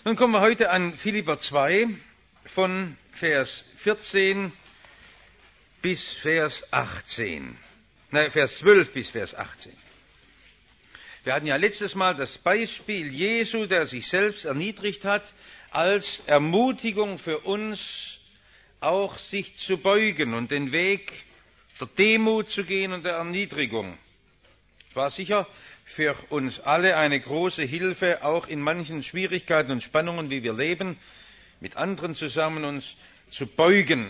Nun kommen wir heute an Philipper 2 von Vers 14 bis Vers 18. Vers 12 bis Vers 18. Wir hatten ja letztes Mal das Beispiel Jesu, der sich selbst erniedrigt hat, als Ermutigung für uns, auch sich zu beugen und den Weg der Demut zu gehen und der Erniedrigung. Es war sicher für uns alle eine große Hilfe, auch in manchen Schwierigkeiten und Spannungen, wie wir leben, mit anderen zusammen uns zu beugen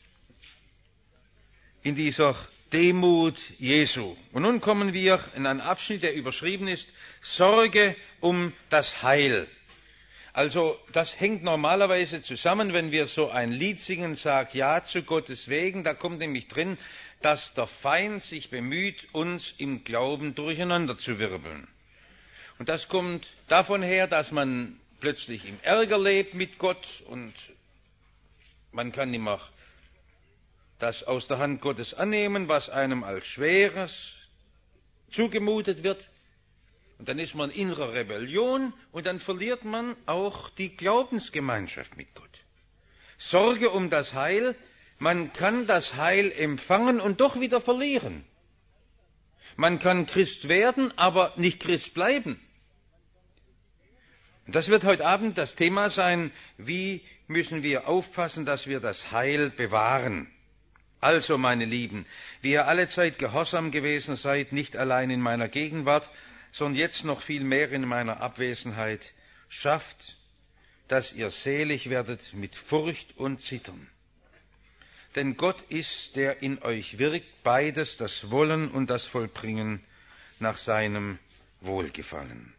in dieser Demut Jesu. Und nun kommen wir in einen Abschnitt, der überschrieben ist, Sorge um das Heil. Also das hängt normalerweise zusammen, wenn wir so ein Lied singen, sagt ja zu Gottes Wegen, da kommt nämlich drin, dass der Feind sich bemüht, uns im Glauben durcheinander zu wirbeln. Und das kommt davon her, dass man plötzlich im Ärger lebt mit Gott und man kann nicht mehr das aus der Hand Gottes annehmen, was einem als Schweres zugemutet wird. Und dann ist man in innerer Rebellion und dann verliert man auch die Glaubensgemeinschaft mit Gott. Sorge um das Heil. Man kann das Heil empfangen und doch wieder verlieren. Man kann Christ werden, aber nicht Christ bleiben. Und das wird heute Abend das Thema sein, wie müssen wir aufpassen, dass wir das Heil bewahren. Also, meine Lieben, wie ihr allezeit gehorsam gewesen seid, nicht allein in meiner Gegenwart, sondern jetzt noch viel mehr in meiner Abwesenheit, schafft, dass ihr selig werdet mit Furcht und Zittern. Denn Gott ist, der in euch wirkt, beides, das Wollen und das Vollbringen nach seinem Wohlgefallen.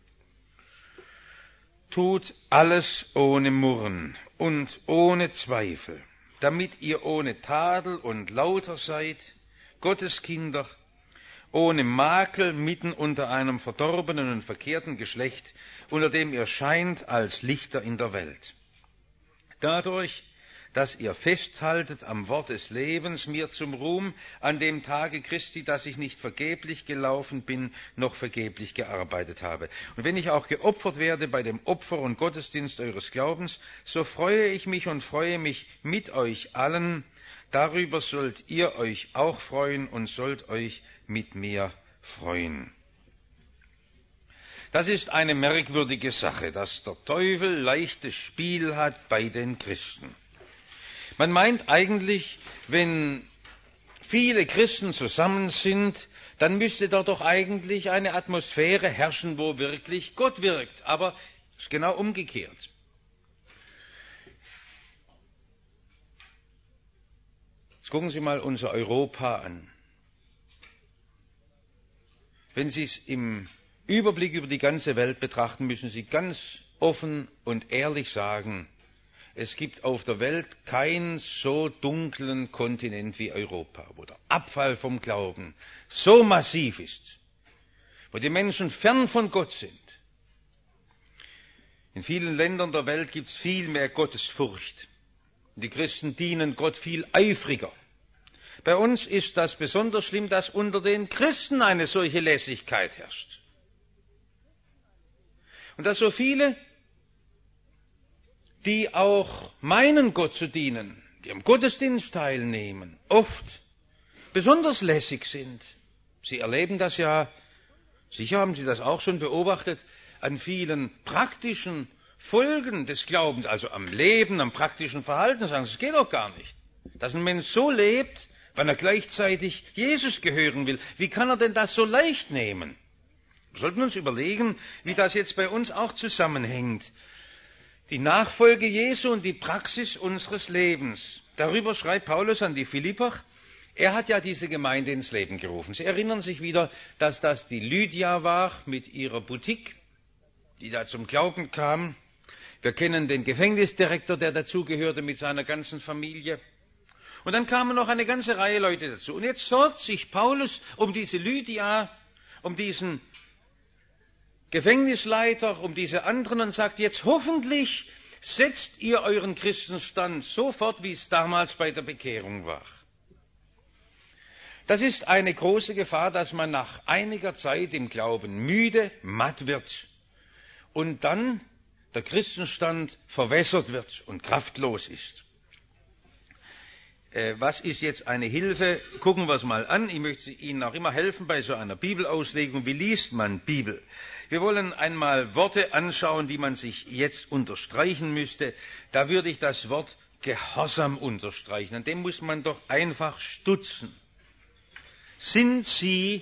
Tut alles ohne Murren und ohne Zweifel, damit ihr ohne Tadel und lauter seid, Gottes Kinder, ohne Makel mitten unter einem verdorbenen und verkehrten Geschlecht, unter dem ihr scheint als Lichter in der Welt. Dadurch, dass ihr festhaltet am Wort des Lebens, mir zum Ruhm an dem Tage Christi, dass ich nicht vergeblich gelaufen bin, noch vergeblich gearbeitet habe. Und wenn ich auch geopfert werde bei dem Opfer und Gottesdienst eures Glaubens, so freue ich mich und freue mich mit euch allen. Darüber sollt ihr euch auch freuen und sollt euch mit mir freuen. Das ist eine merkwürdige Sache, dass der Teufel leichtes Spiel hat bei den Christen. Man meint eigentlich, wenn viele Christen zusammen sind, dann müsste dort doch eigentlich eine Atmosphäre herrschen, wo wirklich Gott wirkt. Aber es ist genau umgekehrt. Jetzt gucken Sie mal unser Europa an. Wenn Sie es im Überblick über die ganze Welt betrachten, müssen Sie ganz offen und ehrlich sagen, es gibt auf der Welt keinen so dunklen Kontinent wie Europa, wo der Abfall vom Glauben so massiv ist, wo die Menschen fern von Gott sind. In vielen Ländern der Welt gibt es viel mehr Gottesfurcht. Die Christen dienen Gott viel eifriger. Bei uns ist das besonders schlimm, dass unter den Christen eine solche Lässigkeit herrscht. Und dass so viele, die auch meinen, Gott zu dienen, die am Gottesdienst teilnehmen, oft besonders lässig sind. Sie erleben das ja, sicher haben Sie das auch schon beobachtet, an vielen praktischen Folgen des Glaubens, also am Leben, am praktischen Verhalten, sagen Sie, es geht doch gar nicht. Dass ein Mensch so lebt, wenn er gleichzeitig Jesus gehören will, wie kann er denn das so leicht nehmen? Wir sollten uns überlegen, wie das jetzt bei uns auch zusammenhängt. Die Nachfolge Jesu und die Praxis unseres Lebens. Darüber schreibt Paulus an die Philipper. Er hat ja diese Gemeinde ins Leben gerufen. Sie erinnern sich wieder, dass das die Lydia war mit ihrer Boutique, die da zum Glauben kam. Wir kennen den Gefängnisdirektor, der dazugehörte mit seiner ganzen Familie. Und dann kamen noch eine ganze Reihe Leute dazu. Und jetzt sorgt sich Paulus um diese Lydia, um diesen Gefängnisleiter, um diese anderen und sagt, jetzt hoffentlich setzt ihr euren Christenstand so fort, wie es damals bei der Bekehrung war. Das ist eine große Gefahr, dass man nach einiger Zeit im Glauben müde, matt wird und dann der Christenstand verwässert wird und kraftlos ist. Was ist jetzt eine Hilfe? Gucken wir es mal an. Ich möchte Ihnen auch immer helfen bei so einer Bibelauslegung. Wie liest man Bibel? Wir wollen einmal Worte anschauen, die man sich jetzt unterstreichen müsste. Da würde ich das Wort Gehorsam unterstreichen. An dem muss man doch einfach stutzen. Sind Sie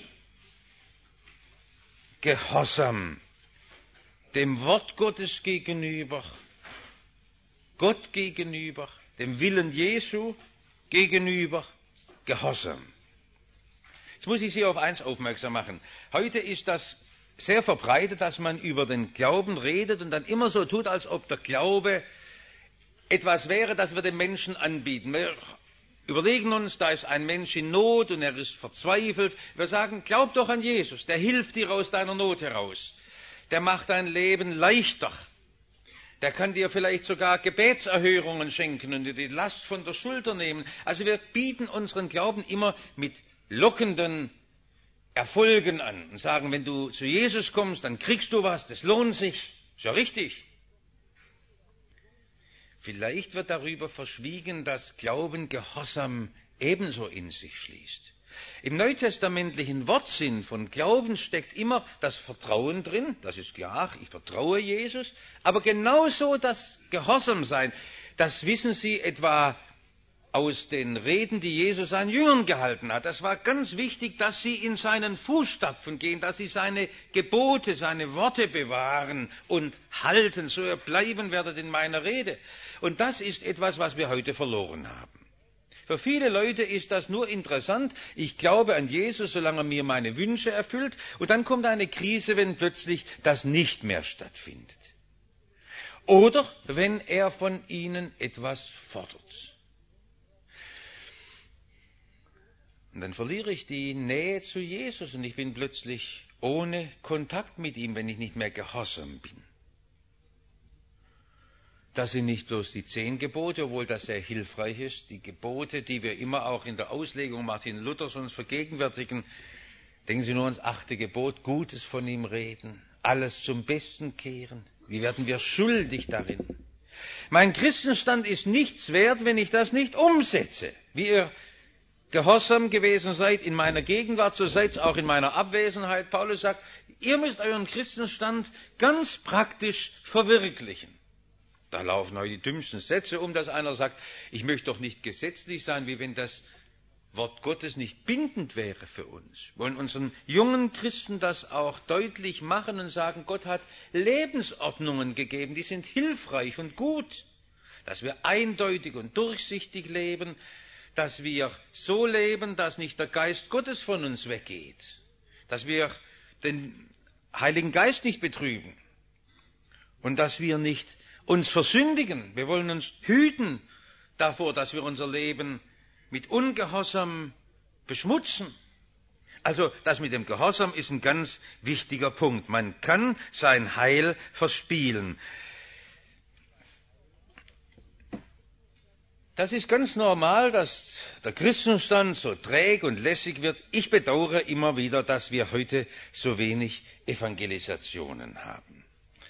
gehorsam dem Wort Gottes gegenüber, Gott gegenüber, dem Willen Jesu gegenüber, gehorsam? Jetzt muss ich Sie auf eins aufmerksam machen. Heute ist das sehr verbreitet, dass man über den Glauben redet und dann immer so tut, als ob der Glaube etwas wäre, das wir den Menschen anbieten. Wir überlegen uns, da ist ein Mensch in Not und er ist verzweifelt. Wir sagen, glaub doch an Jesus, der hilft dir aus deiner Not heraus. Der macht dein Leben leichter. Der kann dir vielleicht sogar Gebetserhörungen schenken und dir die Last von der Schulter nehmen. Also wir bieten unseren Glauben immer mit lockenden Erfolgen an und sagen, wenn du zu Jesus kommst, dann kriegst du was, das lohnt sich. Ist ja richtig. Vielleicht wird darüber verschwiegen, dass Glauben Gehorsam ebenso in sich schließt. Im neutestamentlichen Wortsinn von Glauben steckt immer das Vertrauen drin, das ist klar, ich vertraue Jesus, aber genauso das Gehorsamsein, das wissen Sie etwa aus den Reden, die Jesus seinen Jüngern gehalten hat. Das war ganz wichtig, dass sie in seinen Fußstapfen gehen, dass sie seine Gebote, seine Worte bewahren und halten, so ihr bleiben werdet in meiner Rede. Und das ist etwas, was wir heute verloren haben. Für viele Leute ist das nur interessant, ich glaube an Jesus, solange er mir meine Wünsche erfüllt, und dann kommt eine Krise, wenn plötzlich das nicht mehr stattfindet. Oder wenn er von ihnen etwas fordert. Und dann verliere ich die Nähe zu Jesus und ich bin plötzlich ohne Kontakt mit ihm, wenn ich nicht mehr gehorsam bin. Das sind nicht bloß die 10 Gebote, obwohl das sehr hilfreich ist. Die Gebote, die wir immer auch in der Auslegung Martin Luthers uns vergegenwärtigen. Denken Sie nur ans 8. Gebot, Gutes von ihm reden, alles zum Besten kehren. Wie werden wir schuldig darin? Mein Christenstand ist nichts wert, wenn ich das nicht umsetze. Wie ihr gehorsam gewesen seid in meiner Gegenwart, so seid es auch in meiner Abwesenheit. Paulus sagt, ihr müsst euren Christenstand ganz praktisch verwirklichen. Da laufen heute die dümmsten Sätze dass einer sagt, ich möchte doch nicht gesetzlich sein, wie wenn das Wort Gottes nicht bindend wäre für uns. Wir wollen unseren jungen Christen das auch deutlich machen und sagen, Gott hat Lebensordnungen gegeben, die sind hilfreich und gut, dass wir eindeutig und durchsichtig leben, dass wir so leben, dass nicht der Geist Gottes von uns weggeht, dass wir den Heiligen Geist nicht betrüben und dass wir nicht uns versündigen. Wir wollen uns hüten davor, dass wir unser Leben mit Ungehorsam beschmutzen. Also das mit dem Gehorsam ist ein ganz wichtiger Punkt. Man kann sein Heil verspielen. Das ist ganz normal, dass der Christenstand so träge und lässig wird. Ich bedauere immer wieder, dass wir heute so wenig Evangelisationen haben.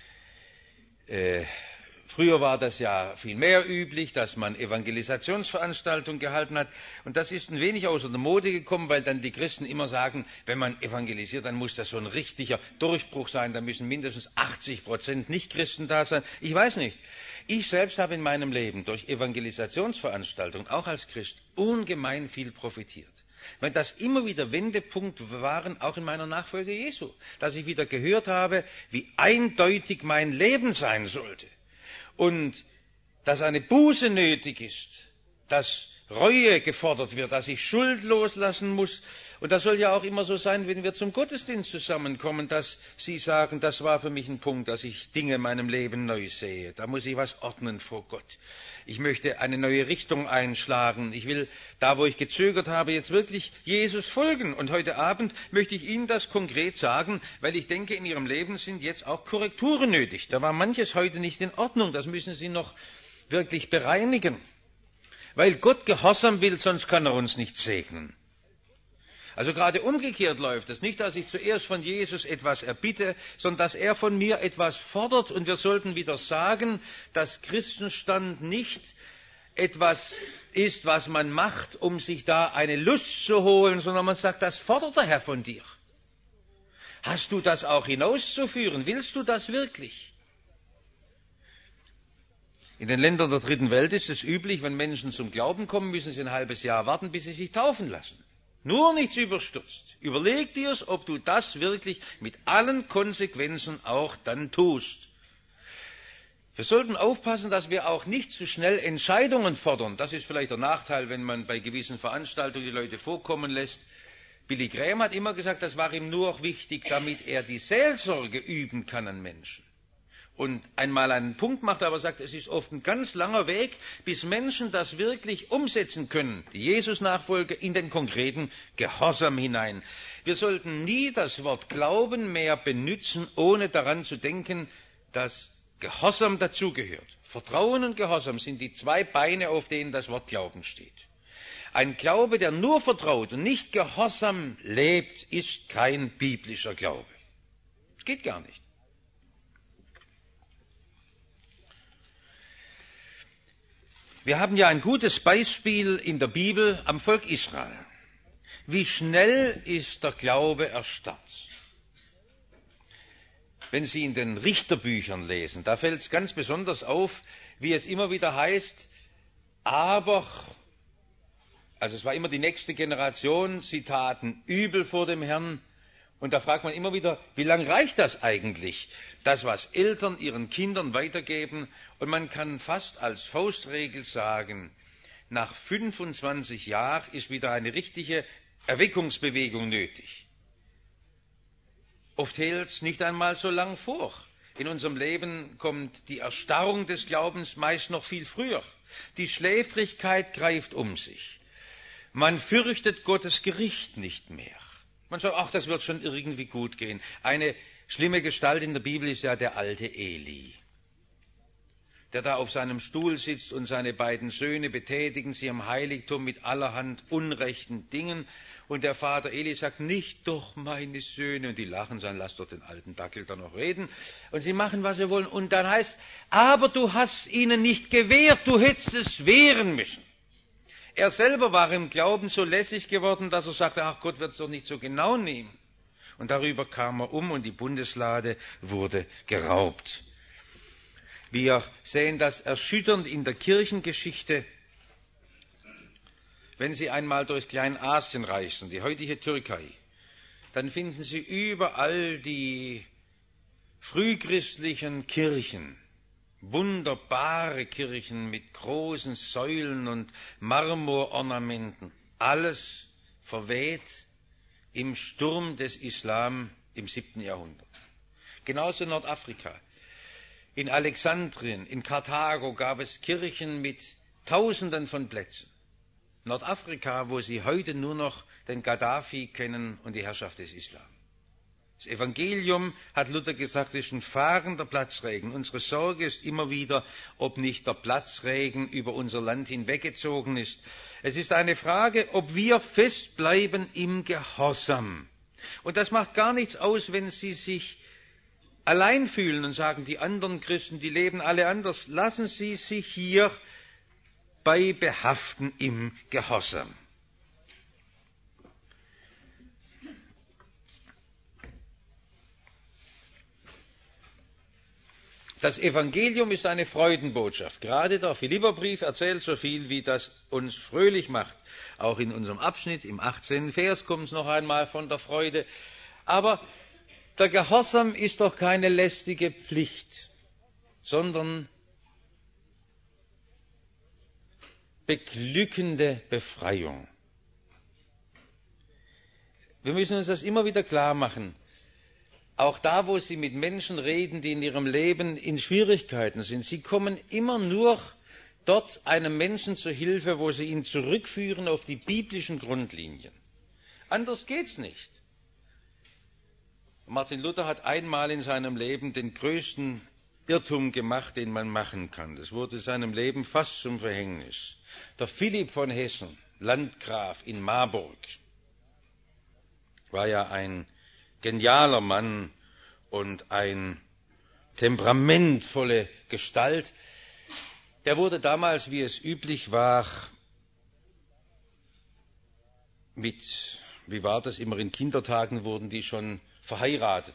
Früher war das ja viel mehr üblich, dass man Evangelisationsveranstaltungen gehalten hat. Und das ist ein wenig außer der Mode gekommen, weil dann die Christen immer sagen, wenn man evangelisiert, dann muss das so ein richtiger Durchbruch sein. Da müssen mindestens 80% Nichtchristen da sein. Ich weiß nicht. Ich selbst habe in meinem Leben durch Evangelisationsveranstaltungen, auch als Christ, ungemein viel profitiert. Weil das immer wieder Wendepunkte waren, auch in meiner Nachfolge Jesu. Dass ich wieder gehört habe, wie eindeutig mein Leben sein sollte. Und dass eine Buße nötig ist, dass Reue gefordert wird, dass ich Schuld loslassen muss. Und das soll ja auch immer so sein, wenn wir zum Gottesdienst zusammenkommen, dass Sie sagen, das war für mich ein Punkt, dass ich Dinge in meinem Leben neu sehe. Da muss ich was ordnen vor Gott. Ich möchte eine neue Richtung einschlagen. Ich will, da wo ich gezögert habe, jetzt wirklich Jesus folgen. Und heute Abend möchte ich Ihnen das konkret sagen, weil ich denke, in Ihrem Leben sind jetzt auch Korrekturen nötig. Da war manches heute nicht in Ordnung. Das müssen Sie noch wirklich bereinigen. Weil Gott Gehorsam will, sonst kann er uns nicht segnen. Also gerade umgekehrt läuft es. Nicht, dass ich zuerst von Jesus etwas erbitte, sondern dass er von mir etwas fordert. Und wir sollten wieder sagen, dass Christenstand nicht etwas ist, was man macht, um sich da eine Lust zu holen, sondern man sagt, das fordert der Herr von dir. Hast du das auch hinauszuführen? Willst du das wirklich? In den Ländern der dritten Welt ist es üblich, wenn Menschen zum Glauben kommen, müssen sie ein halbes Jahr warten, bis sie sich taufen lassen. Nur nichts überstürzt. Überleg dir's, ob du das wirklich mit allen Konsequenzen auch dann tust. Wir sollten aufpassen, dass wir auch nicht zu schnell Entscheidungen fordern. Das ist vielleicht der Nachteil, wenn man bei gewissen Veranstaltungen die Leute vorkommen lässt. Billy Graham hat immer gesagt, das war ihm nur wichtig, damit er die Seelsorge üben kann an Menschen. Und einmal einen Punkt macht, aber sagt, es ist oft ein ganz langer Weg, bis Menschen das wirklich umsetzen können, die Jesus-Nachfolge in den konkreten Gehorsam hinein. Wir sollten nie das Wort Glauben mehr benutzen, ohne daran zu denken, dass Gehorsam dazugehört. Vertrauen und Gehorsam sind die zwei Beine, auf denen das Wort Glauben steht. Ein Glaube, der nur vertraut und nicht gehorsam lebt, ist kein biblischer Glaube. Das geht gar nicht. Wir haben ja ein gutes Beispiel in der Bibel am Volk Israel. Wie schnell ist der Glaube erstarrt? Wenn Sie in den Richterbüchern lesen, da fällt es ganz besonders auf, wie es immer wieder heißt, aber, also es war immer die nächste Generation, sie taten übel vor dem Herrn. Und da fragt man immer wieder, wie lange reicht das eigentlich? Das, was Eltern ihren Kindern weitergeben. Und man kann fast als Faustregel sagen, nach 25 Jahren ist wieder eine richtige Erweckungsbewegung nötig. Oft hält es nicht einmal so lang vor. In unserem Leben kommt die Erstarrung des Glaubens meist noch viel früher. Die Schläfrigkeit greift um sich. Man fürchtet Gottes Gericht nicht mehr. Man sagt, ach, das wird schon irgendwie gut gehen. Eine schlimme Gestalt in der Bibel ist ja der alte Eli, der da auf seinem Stuhl sitzt und seine beiden Söhne betätigen sie im Heiligtum mit allerhand unrechten Dingen. Und der Vater Eli sagt, nicht doch meine Söhne. Und die lachen, sagen, lass doch den alten Dackel da noch reden. Und sie machen, was sie wollen. Und dann heißt, aber du hast ihnen nicht gewehrt, du hättest es wehren müssen. Er selber war im Glauben so lässig geworden, dass er sagte, ach, Gott wird es doch nicht so genau nehmen. Und darüber kam er um und die Bundeslade wurde geraubt. Wir sehen das erschütternd in der Kirchengeschichte. Wenn Sie einmal durch Kleinasien reisen, die heutige Türkei, dann finden Sie überall die frühchristlichen Kirchen. Wunderbare Kirchen mit großen Säulen und Marmorornamenten. Alles verweht im Sturm des Islam im 7. Jahrhundert. Genauso in Nordafrika. In Alexandrien, in Karthago gab es Kirchen mit Tausenden von Plätzen. Nordafrika, wo Sie heute nur noch den Gaddafi kennen und die Herrschaft des Islam. Das Evangelium, hat Luther gesagt, ist ein fahrender Platzregen. Unsere Sorge ist immer wieder, ob nicht der Platzregen über unser Land hinweggezogen ist. Es ist eine Frage, ob wir festbleiben im Gehorsam. Und das macht gar nichts aus, wenn Sie sich allein fühlen und sagen, die anderen Christen, die leben alle anders. Lassen Sie sich hier bei behaften im Gehorsam. Das Evangelium ist eine Freudenbotschaft. Gerade der Philipperbrief erzählt so viel, wie das uns fröhlich macht. Auch in unserem Abschnitt, im 18. Vers, kommt es noch einmal von der Freude. Aber der Gehorsam ist doch keine lästige Pflicht, sondern beglückende Befreiung. Wir müssen uns das immer wieder klar machen. Auch da, wo Sie mit Menschen reden, die in ihrem Leben in Schwierigkeiten sind, sie kommen immer nur dort einem Menschen zu Hilfe, wo sie ihn zurückführen auf die biblischen Grundlinien. Anders geht's nicht. Martin Luther hat einmal in seinem Leben den größten Irrtum gemacht, den man machen kann. Das wurde seinem Leben fast zum Verhängnis. Der Philipp von Hessen, Landgraf in Marburg, war ja ein genialer Mann und ein temperamentvolle Gestalt. Der wurde damals, wie es üblich war, wie war das, immer in Kindertagen wurden die schon verheiratet.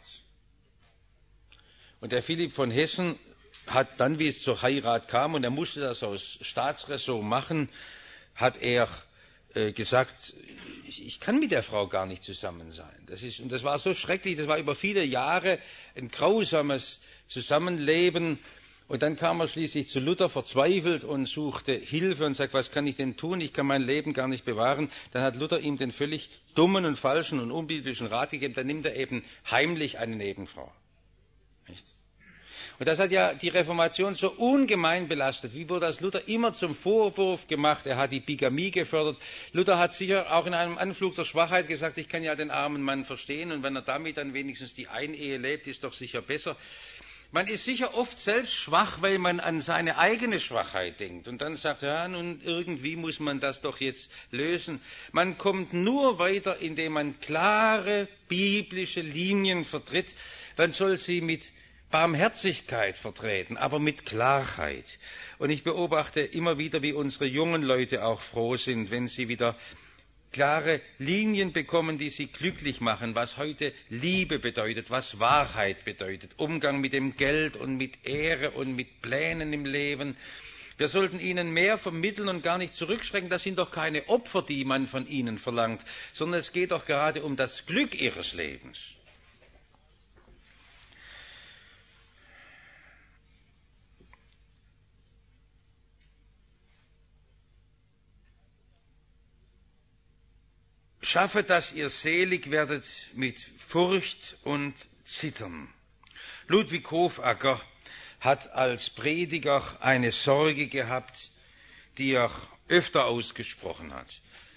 Und der Philipp von Hessen hat dann, wie es zur Heirat kam, und er musste das aus Staatsräson machen, hat er gesagt, ich kann mit der Frau gar nicht zusammen sein. Und das war so schrecklich, das war über viele Jahre ein grausames Zusammenleben. Und dann kam er schließlich zu Luther, verzweifelt und suchte Hilfe und sagt, was kann ich denn tun? Ich kann mein Leben gar nicht bewahren. Dann hat Luther ihm den völlig dummen und falschen und unbiblischen Rat gegeben, dann nimmt er eben heimlich eine Nebenfrau. Nicht? Und das hat ja die Reformation so ungemein belastet. Wie wurde das Luther immer zum Vorwurf gemacht? Er hat die Bigamie gefördert. Luther hat sicher auch in einem Anflug der Schwachheit gesagt, ich kann ja den armen Mann verstehen und wenn er damit dann wenigstens die Einehe lebt, ist doch sicher besser. Man ist sicher oft selbst schwach, weil man an seine eigene Schwachheit denkt und dann sagt, ja, nun irgendwie muss man das doch jetzt lösen. Man kommt nur weiter, indem man klare biblische Linien vertritt. Man soll sie mit Barmherzigkeit vertreten, aber mit Klarheit. Und ich beobachte immer wieder, wie unsere jungen Leute auch froh sind, wenn sie wieder klare Linien bekommen, die sie glücklich machen, was heute Liebe bedeutet, was Wahrheit bedeutet, Umgang mit dem Geld und mit Ehre und mit Plänen im Leben. Wir sollten ihnen mehr vermitteln und gar nicht zurückschrecken. Das sind doch keine Opfer, die man von ihnen verlangt, sondern es geht doch gerade um das Glück ihres Lebens. Schaffe, dass ihr selig werdet mit Furcht und Zittern. Ludwig Hofacker hat als Prediger eine Sorge gehabt, die er öfter ausgesprochen hat.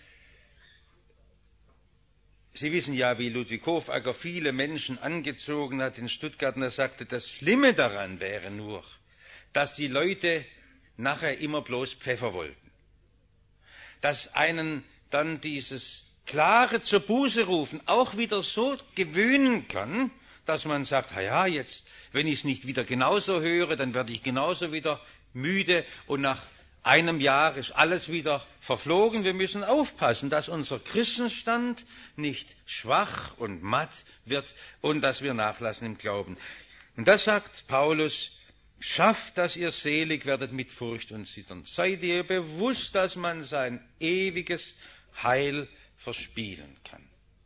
Sie wissen ja, wie Ludwig Hofacker viele Menschen angezogen hat in Stuttgart, und er sagte, das Schlimme daran wäre nur, dass die Leute nachher immer bloß Pfeffer wollten. Dass einen dann dieses klare zur Buße rufen auch wieder so gewöhnen kann, dass man sagt, ja, jetzt, wenn ich es nicht wieder genauso höre, dann werde ich genauso wieder müde und nach einem Jahr ist alles wieder verflogen. Wir müssen aufpassen, dass unser Christenstand nicht schwach und matt wird und dass wir nachlassen im Glauben. Und das sagt Paulus, schafft, dass ihr selig werdet mit Furcht und Zittern. Seid ihr bewusst, dass man sein ewiges Heil verspielen kann.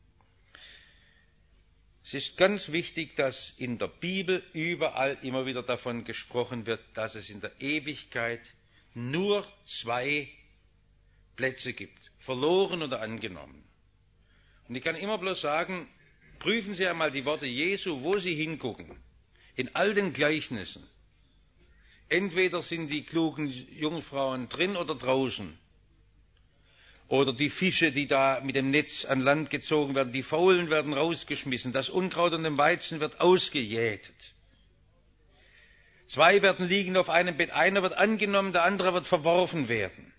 Es ist ganz wichtig, dass in der Bibel überall immer wieder davon gesprochen wird, dass es in der Ewigkeit nur 2 Plätze gibt, verloren oder angenommen. Und ich kann immer bloß sagen, prüfen Sie einmal die Worte Jesu, wo Sie hingucken, in all den Gleichnissen. Entweder sind die klugen Jungfrauen drin oder draußen. Oder die Fische, die da mit dem Netz an Land gezogen werden, die Faulen werden rausgeschmissen, das Unkraut und den Weizen wird ausgejätet. 2 werden liegen auf einem Bett, einer wird angenommen, der andere wird verworfen werden.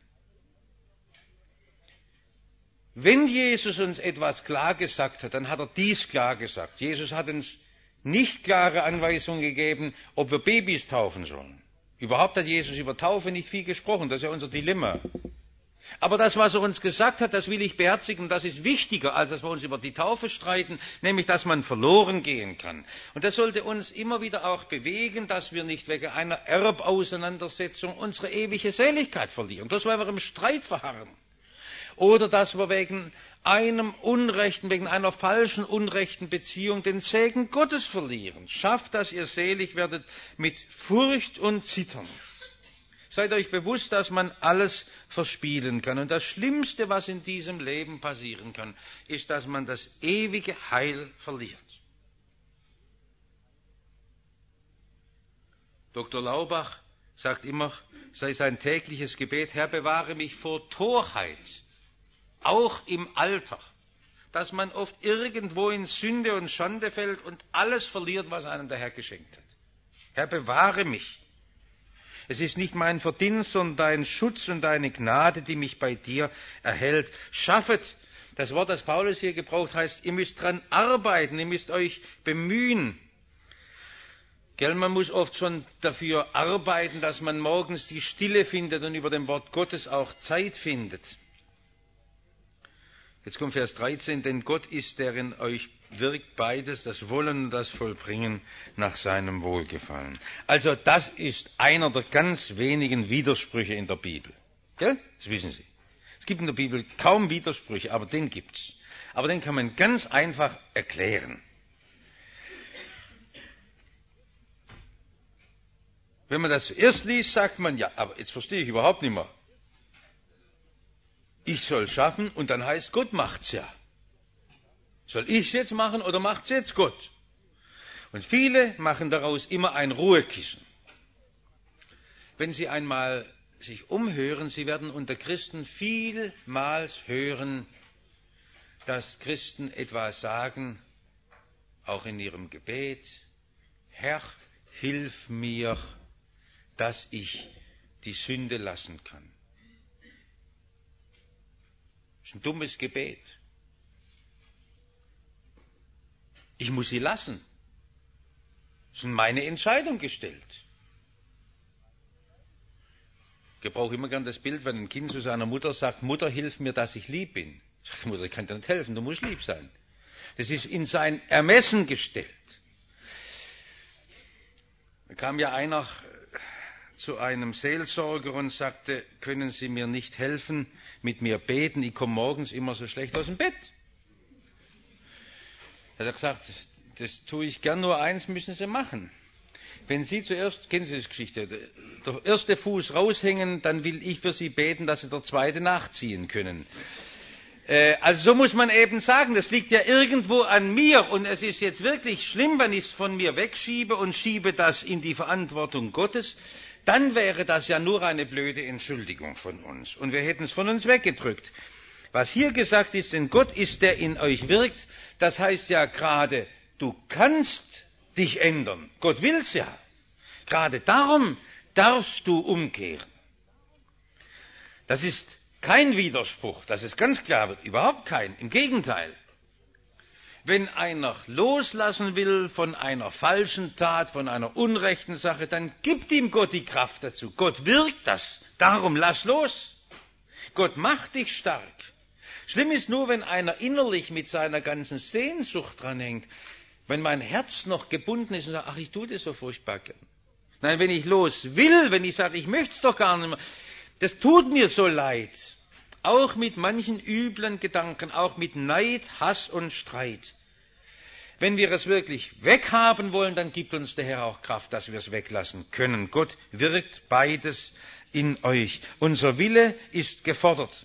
Wenn Jesus uns etwas klar gesagt hat, dann hat er dies klar gesagt. Jesus hat uns nicht klare Anweisungen gegeben, ob wir Babys taufen sollen. Überhaupt hat Jesus über Taufe nicht viel gesprochen, das ist ja unser Dilemma. Aber das, was er uns gesagt hat, das will ich beherzigen, das ist wichtiger, als dass wir uns über die Taufe streiten, nämlich, dass man verloren gehen kann. Und das sollte uns immer wieder auch bewegen, dass wir nicht wegen einer Erbauseinandersetzung unsere ewige Seligkeit verlieren, dass wir im Streit verharren. Oder dass wir wegen einem Unrechten, wegen einer falschen, unrechten Beziehung den Segen Gottes verlieren. Schafft, dass ihr selig werdet mit Furcht und Zittern. Seid euch bewusst, dass man alles verspielen kann. Und das Schlimmste, was in diesem Leben passieren kann, ist, dass man das ewige Heil verliert. Dr. Laubach sagt immer, sei sein tägliches Gebet, Herr, bewahre mich vor Torheit, auch im Alter, dass man oft irgendwo in Sünde und Schande fällt und alles verliert, was einem der Herr geschenkt hat. Herr, bewahre mich. Es ist nicht mein Verdienst, sondern dein Schutz und deine Gnade, die mich bei dir erhält. Schaffet, Das Wort, das Paulus hier gebraucht, heißt, ihr müsst dran arbeiten, ihr müsst euch bemühen. Gell, man muss oft schon dafür arbeiten, dass man morgens die Stille findet und über dem Wort Gottes auch Zeit findet. Jetzt kommt Vers 13, denn Gott ist, der in euch wirkt beides, das Wollen und das Vollbringen nach seinem Wohlgefallen. Also das ist einer der ganz wenigen Widersprüche in der Bibel. Gell? Das wissen Sie. Es gibt in der Bibel kaum Widersprüche, aber den gibt's. Aber den kann man ganz einfach erklären. Wenn man das zuerst liest, sagt man, ja, aber jetzt verstehe ich überhaupt nicht mehr. Ich soll schaffen und dann heißt, Gott macht's ja. Soll ich es jetzt machen oder macht's jetzt Gott? Und viele machen daraus immer ein Ruhekissen. Wenn Sie einmal sich umhören, Sie werden unter Christen vielmals hören, dass Christen etwa sagen, auch in ihrem Gebet, Herr, hilf mir, dass ich die Sünde lassen kann. Das ist ein dummes Gebet. Ich muss sie lassen. Das ist in meine Entscheidung gestellt. Ich gebrauche immer gern das Bild, wenn ein Kind zu seiner Mutter sagt, Mutter, hilf mir, dass ich lieb bin. Sagt die Mutter, ich kann dir nicht helfen, du musst lieb sein. Das ist in sein Ermessen gestellt. Da kam ja einer zu einem Seelsorger und sagte, können Sie mir nicht helfen, mit mir beten, ich komme morgens immer so schlecht aus dem Bett. Er hat gesagt, das tue ich gern, nur eins müssen Sie machen. Wenn Sie zuerst, kennen Sie die Geschichte, der erste Fuß raushängen, dann will ich für Sie beten, dass Sie der zweite nachziehen können. Also so muss man eben sagen, das liegt ja irgendwo an mir und es ist jetzt wirklich schlimm, wenn ich es von mir wegschiebe und schiebe das in die Verantwortung Gottes, dann wäre das ja nur eine blöde Entschuldigung von uns und wir hätten es von uns weggedrückt. Was hier gesagt ist, denn Gott ist, der in euch wirkt, das heißt ja gerade, du kannst dich ändern. Gott will's ja. Gerade darum darfst du umkehren. Das ist kein Widerspruch, dass es ganz klar wird, überhaupt kein. Im Gegenteil. Wenn einer loslassen will von einer falschen Tat, von einer unrechten Sache, dann gibt ihm Gott die Kraft dazu. Gott wirkt das. Darum lass los. Gott macht dich stark. Schlimm ist nur, wenn einer innerlich mit seiner ganzen Sehnsucht dranhängt. Wenn mein Herz noch gebunden ist und sagt, ach, ich tue das so furchtbar gern. Nein, wenn ich los will, wenn ich sage, ich möchte es doch gar nicht mehr, das tut mir so leid. Auch mit manchen üblen Gedanken, auch mit Neid, Hass und Streit. Wenn wir es wirklich weghaben wollen, dann gibt uns der Herr auch Kraft, dass wir es weglassen können. Gott wirkt beides in euch. Unser Wille ist gefordert.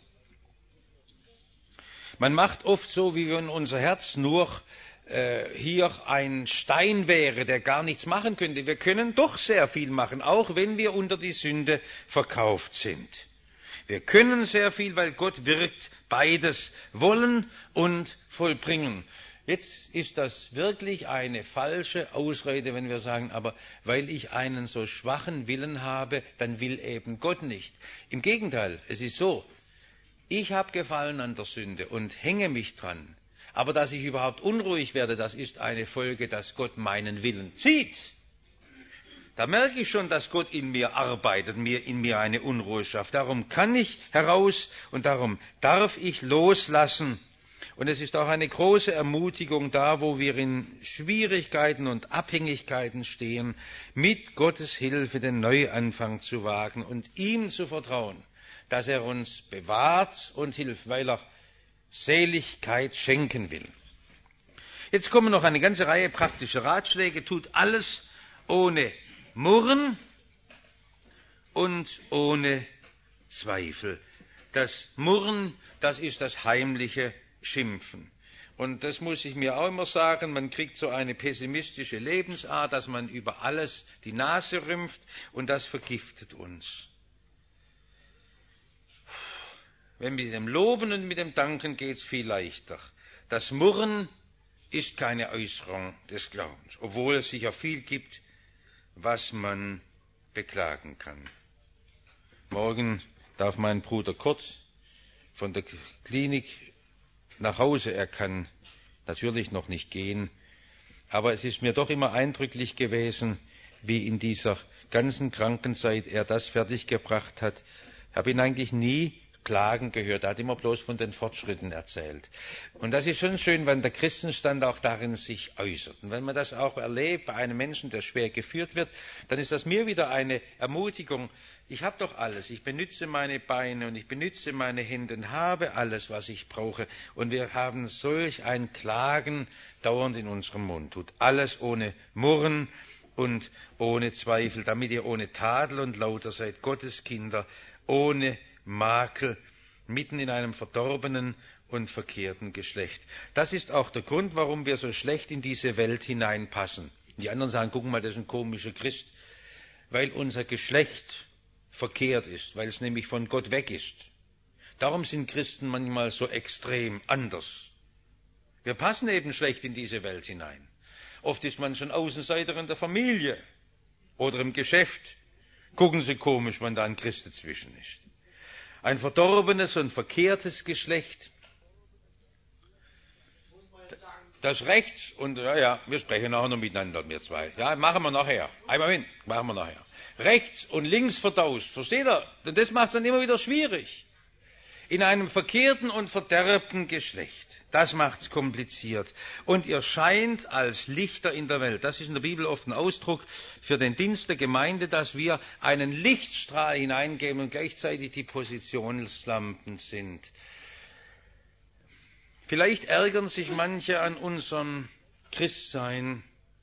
Man macht oft so, wie wenn unser Herz nur hier ein Stein wäre, der gar nichts machen könnte. Wir können doch sehr viel machen, auch wenn wir unter die Sünde verkauft sind. Wir können sehr viel, weil Gott wirkt beides, wollen und vollbringen. Jetzt ist das wirklich eine falsche Ausrede, wenn wir sagen, aber weil ich einen so schwachen Willen habe, dann will eben Gott nicht. Im Gegenteil, es ist so, ich habe Gefallen an der Sünde und hänge mich dran. Aber dass ich überhaupt unruhig werde, das ist eine Folge, dass Gott meinen Willen zieht. Da merke ich schon, dass Gott in mir arbeitet, in mir eine Unruhe schafft. Darum kann ich heraus und darum darf ich loslassen. Und es ist auch eine große Ermutigung da, wo wir in Schwierigkeiten und Abhängigkeiten stehen, mit Gottes Hilfe den Neuanfang zu wagen und ihm zu vertrauen, dass er uns bewahrt und hilft, weil er Seligkeit schenken will. Jetzt kommen noch eine ganze Reihe praktischer Ratschläge. Tut alles ohne Murren und ohne Zweifel. Das Murren, das ist das heimliche Schimpfen. Und das muss ich mir auch immer sagen, man kriegt so eine pessimistische Lebensart, dass man über alles die Nase rümpft und das vergiftet uns. Wenn mit dem Loben und mit dem Danken geht es viel leichter. Das Murren ist keine Äußerung des Glaubens, obwohl es sicher viel gibt, was man beklagen kann. Morgen darf mein Bruder Kurt von der Klinik nach Hause. Er kann natürlich noch nicht gehen, aber es ist mir doch immer eindrücklich gewesen, wie in dieser ganzen Krankenzeit er das fertiggebracht hat. Ich habe ihn eigentlich nie klagen gehört, er hat immer bloß von den Fortschritten erzählt. Und das ist schon schön, wenn der Christenstand auch darin sich äußert. Und wenn man das auch erlebt bei einem Menschen, der schwer geführt wird, dann ist das mir wieder eine Ermutigung. Ich habe doch alles, ich benütze meine Beine und ich benütze meine Hände und habe alles, was ich brauche. Und wir haben solch ein Klagen dauernd in unserem Mund. Tut alles ohne Murren und ohne Zweifel, damit ihr ohne Tadel und Lauter seid, Gottes Kinder, ohne Makel, mitten in einem verdorbenen und verkehrten Geschlecht. Das ist auch der Grund, warum wir so schlecht in diese Welt hineinpassen. Die anderen sagen, guck mal, das ist ein komischer Christ. Weil unser Geschlecht verkehrt ist, weil es nämlich von Gott weg ist. Darum sind Christen manchmal so extrem anders. Wir passen eben schlecht in diese Welt hinein. Oft ist man schon Außenseiter in der Familie oder im Geschäft. Gucken Sie komisch, wenn da ein Christ dazwischen ist. Ein verdorbenes und verkehrtes Geschlecht, das rechts, und ja, wir sprechen auch noch miteinander, wir zwei. Ja, machen wir nachher. Einmal hin, machen wir nachher. Rechts und links vertauscht, versteht ihr? Und das macht es dann immer wieder schwierig. In einem verkehrten und verderbten Geschlecht. Das macht's kompliziert. Und ihr scheint als Lichter in der Welt. Das ist in der Bibel oft ein Ausdruck für den Dienst der Gemeinde, dass wir einen Lichtstrahl hineingeben und gleichzeitig die Positionslampen sind. Vielleicht ärgern sich manche an unserem Christsein.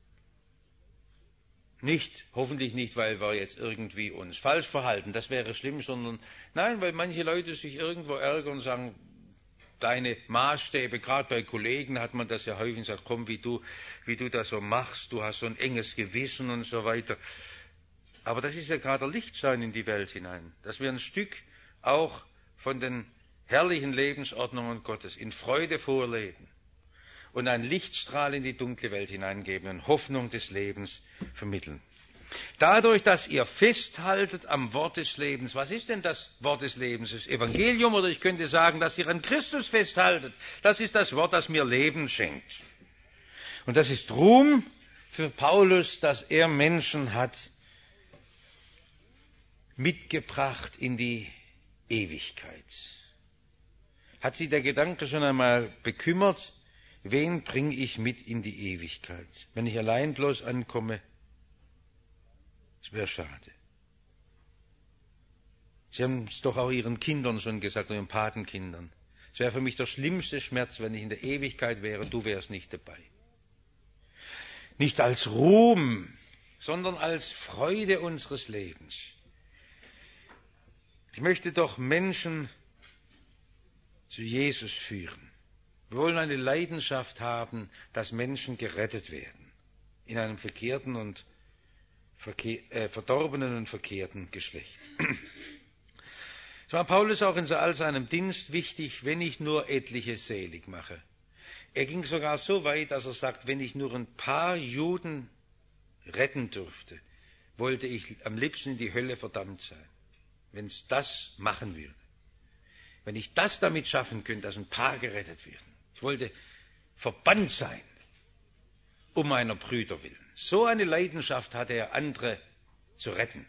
Nicht, hoffentlich nicht, weil wir jetzt irgendwie uns falsch verhalten, das wäre schlimm, sondern nein, weil manche Leute sich irgendwo ärgern und sagen, deine Maßstäbe, gerade bei Kollegen hat man das ja häufig gesagt, komm, wie du das so machst, du hast so ein enges Gewissen und so weiter. Aber das ist ja gerade der Lichtschein in die Welt hinein, dass wir ein Stück auch von den herrlichen Lebensordnungen Gottes in Freude vorleben und einen Lichtstrahl in die dunkle Welt hineingeben und Hoffnung des Lebens vermitteln. Dadurch, dass ihr festhaltet am Wort des Lebens. Was ist denn das Wort des Lebens? Das Evangelium, oder ich könnte sagen, dass ihr an Christus festhaltet. Das ist das Wort, das mir Leben schenkt. Und das ist Ruhm für Paulus, dass er Menschen hat mitgebracht in die Ewigkeit. Hat sie der Gedanke schon einmal bekümmert? Wen bringe ich mit in die Ewigkeit? Wenn ich allein bloß ankomme, das wäre schade. Sie haben es doch auch Ihren Kindern schon gesagt, Ihren Patenkindern. Es wäre für mich der schlimmste Schmerz, wenn ich in der Ewigkeit wäre, du wärst nicht dabei. Nicht als Ruhm, sondern als Freude unseres Lebens. Ich möchte doch Menschen zu Jesus führen. Wir wollen eine Leidenschaft haben, dass Menschen gerettet werden in einem verkehrten und verdorbenen und verkehrten Geschlecht. Es war Paulus auch in all seinem Dienst wichtig, wenn ich nur etliche selig mache. Er ging sogar so weit, dass er sagt, wenn ich nur ein paar Juden retten dürfte, wollte ich am liebsten in die Hölle verdammt sein, wenn es das machen würde. Wenn ich das damit schaffen könnte, dass ein paar gerettet werden. Ich wollte verbannt sein, um meiner Brüder willen. So eine Leidenschaft hatte er, andere zu retten.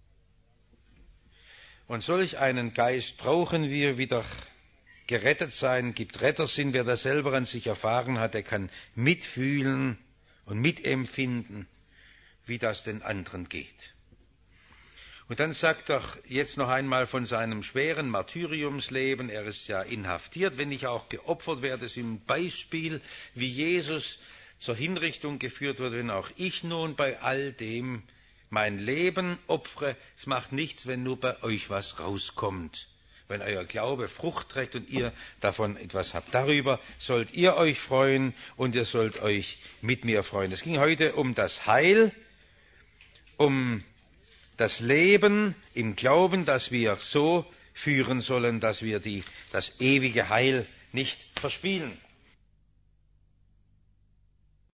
Und solch einen Geist brauchen wir, wieder gerettet sein, gibt Rettersinn. Wer das selber an sich erfahren hat, der kann mitfühlen und mitempfinden, wie das den anderen geht. Und dann sagt er jetzt noch einmal von seinem schweren Martyriumsleben. Er ist ja inhaftiert, wenn nicht auch geopfert werde. Es ist ein Beispiel, wie Jesus zur Hinrichtung geführt wird, wenn auch ich nun bei all dem mein Leben opfere. Es macht nichts, wenn nur bei euch was rauskommt. Wenn euer Glaube Frucht trägt und ihr davon etwas habt. Darüber sollt ihr euch freuen und ihr sollt euch mit mir freuen. Es ging heute um das Heil, um das Leben im Glauben, das wir so führen sollen, dass wir das ewige Heil nicht verspielen.